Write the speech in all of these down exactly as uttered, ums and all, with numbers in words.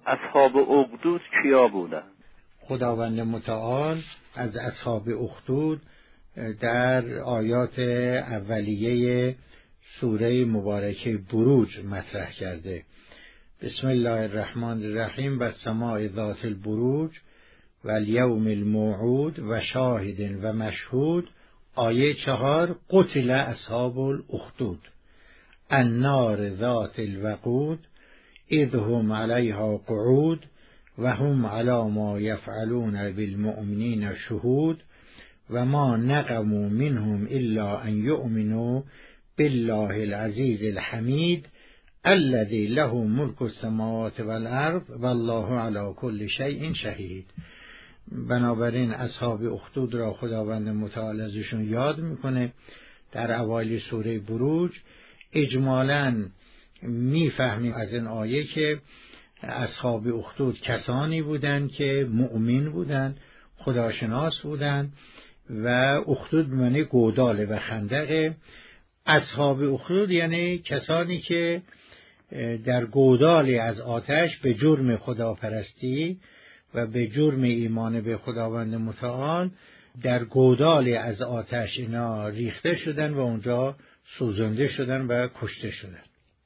اصحاب اخدود کیا بودن؟ خداوند متعال از اصحاب اخدود در آیات اولیه سوره مبارکه بروج مطرح کرده. بسم الله الرحمن الرحیم. والسماء ذات البروج والیوم الموعود و شاهد و مشهود. آیه چهار. قتل اصحاب الاخدود النار ذات الوقود اذ هم علیها قعود و هم علی ما یفعلون بالمؤمنین شهود و ما نقموا منهم الا ان یؤمنوا بالله العزیز الحمید الذی له ملک السماوات والارض والله علی کل شیء شهید. بنابراین اصحاب اخدود را خداوند متعال ازشون یاد میکنه در اوایل سوره بروج. اجمالاً میفهمیم از این آیه که اصحاب اخدود کسانی بودند که مؤمن بودند، خداشناس بودند و اخدود به معنی گوداله و خندقه. اصحاب اخدود یعنی کسانی که در گودالی از آتش به جرم خداپرستی و به جرم ایمان به خداوند متعال در گودالی از آتش اینا ریخته شدن و اونجا سوزنده شدن و کشته شدن.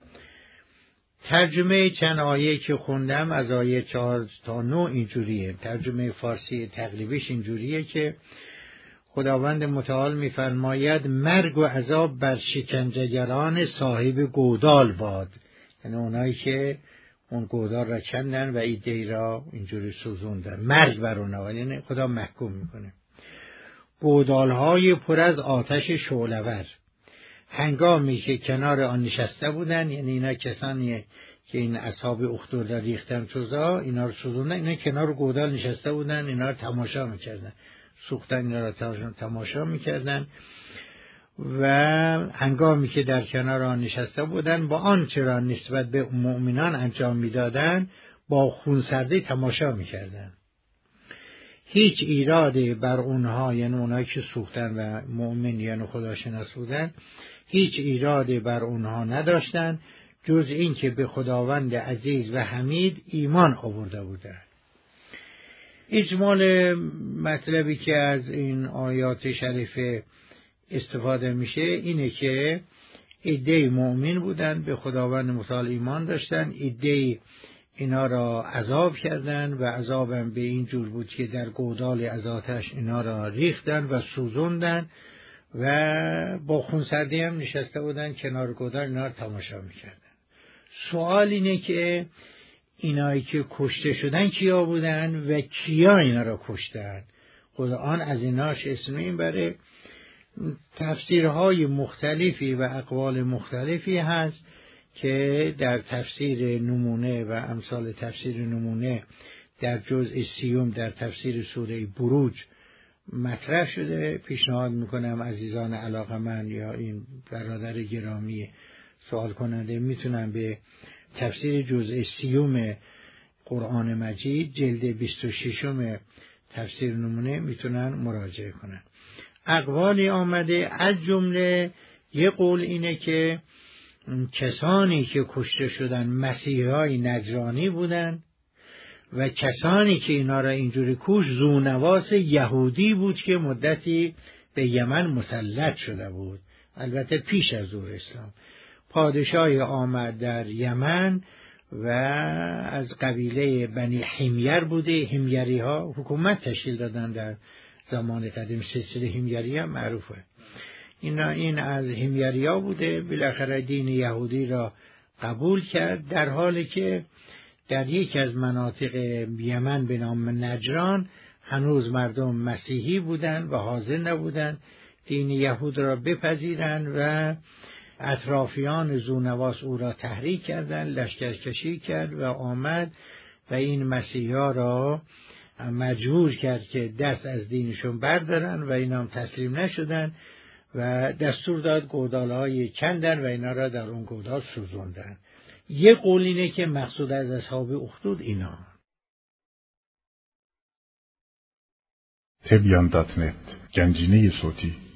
ترجمه چند آیه که خوندم از آیه چهار تا نه اینجوریه. ترجمه فارسی تقریبیش اینجوریه که خداوند متعال می‌فرماید مرگ و عذاب بر شکنجهگران صاحب گودال باد، یعنی اونایی که اون گودال را کندن و ایده را اینجوری سوزوندن. مرگ بر اونها، یعنی خدا محکوم میکنه. گودال‌های پر از آتش شعله‌ور هنگامی که کنار آن نشسته بودن، یعنی اینا کسانی که این اصحاب اخدود را ریختن چوزا، اینا رو سوزوندن، اینا کنار گودال نشسته بودن، اینا رو تماشا میکردن، سوختن اینا رو تماشا میکردن و هنگامی که در کنار آن نشسته بودن با آنچه را نسبت به مؤمنان انجام میدادن با خونسردی تماشا میکردن. هیچ ایرادی بر اونها، یعنی اونایی که سوختن و مؤمن یعنی خداشناس بودن، هیچ ایرادی بر اونها نداشتن جز این که به خداوند عزیز و حمید ایمان آورده بودند. اجمال مطلبی که از این آیات شریفه استفاده میشه اینه که عده مؤمن بودن، به خداوند متعال ایمان داشتن، عده اینا را عذاب کردن و عذابم به این جور بود که در گودال از آتش اینا را ریختن و سوزوندن و با خونسردی هم نشسته بودن کنار گودال اینا را تماشا میکردن. سوال اینه که اینایی که کشته شدن کیا بودن و کیا اینا را کشتن؟ قرآن از ایناش اسم این بره. تفسیرهای مختلفی و اقوال مختلفی هست که در تفسیر نمونه و امثال تفسیر نمونه در جزء سیوم در تفسیر سوره بروج مطرح شده. پیشنهاد میکنم عزیزان علاقمند یا این برادر گرامی سوال کننده میتونن به تفسیر جزء سیوم قرآن مجید جلد بیست و ششم تفسیر نمونه میتونن مراجعه کنن. اقوالی آمده، از جمله یه قول اینه که کسانی که کشته شدن مسیحای نجرانی بودن و کسانی که اینا را اینجوری کش زونواس یهودی بود که مدتی به یمن مسلط شده بود، البته پیش از ظهور اسلام. پادشاهی آمد در یمن و از قبیله بنی حمیر بوده. حمیری ها حکومت تشکیل دادن در زمان قدیم، سلسله حمیری هم معروفه. اینا این از حمیری ها بوده. بالاخره دین یهودی را قبول کرد، در حالی که در یکی از مناطق یمن به نام نجران هنوز مردم مسیحی بودند و حاضر نبودند دین یهود را بپذیرند و اطرافیان زونواس او را تحریک کردند، لشکرکشی کرد و آمد و این مسیحا را مجبور کرد که دست از دینشون بردارن و اینا هم تسلیم نشدن و دستور داد گودالهای کندن و اینا را در اون گودال سوزوندن. یه قول اینه که مقصود از اصحاب اخدود اینا. تبیان دات نت گنجینه صوتی